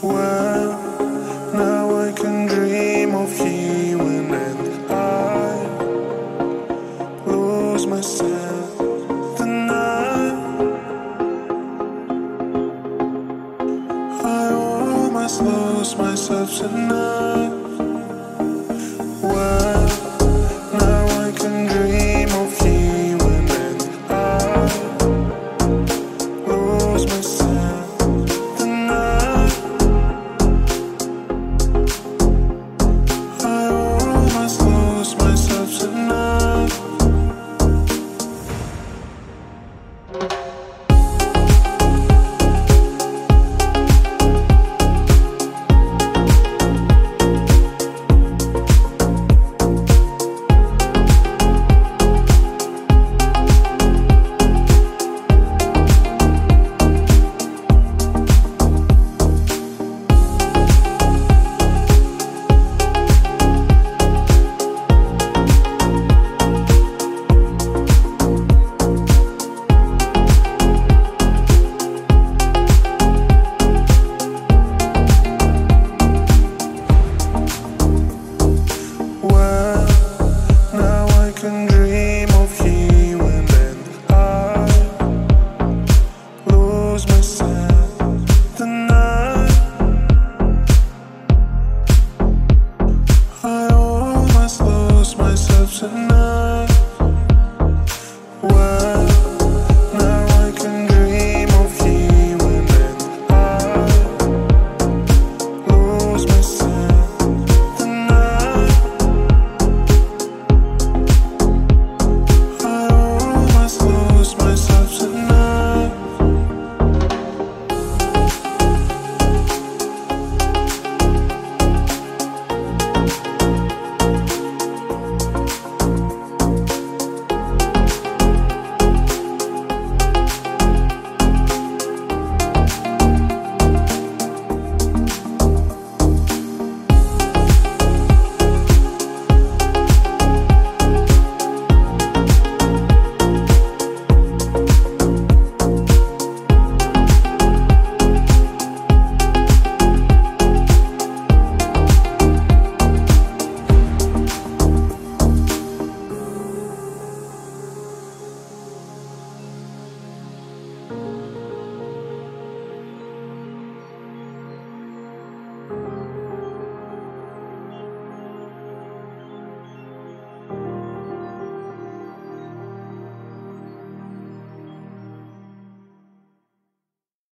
Well, now I can dream of you and I lose myself tonight. I almost lose myself tonight. Well, now I can dream of you and I lose myself tonight. I almost lose myself tonight. Well, now I can dream of you and then I lose myself tonight. I almost lose myself tonight. Well, now I can dream of you and then I lose myself tonight. I almost lose myself tonight.